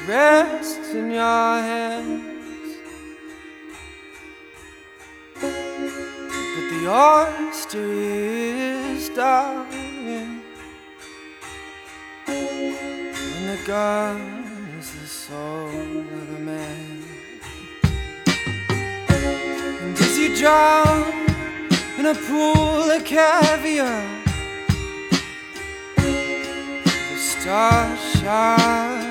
rests in your hands, but the oyster is dying when the gun is the soul of a man. And as you drown in a pool of caviar, the stars shine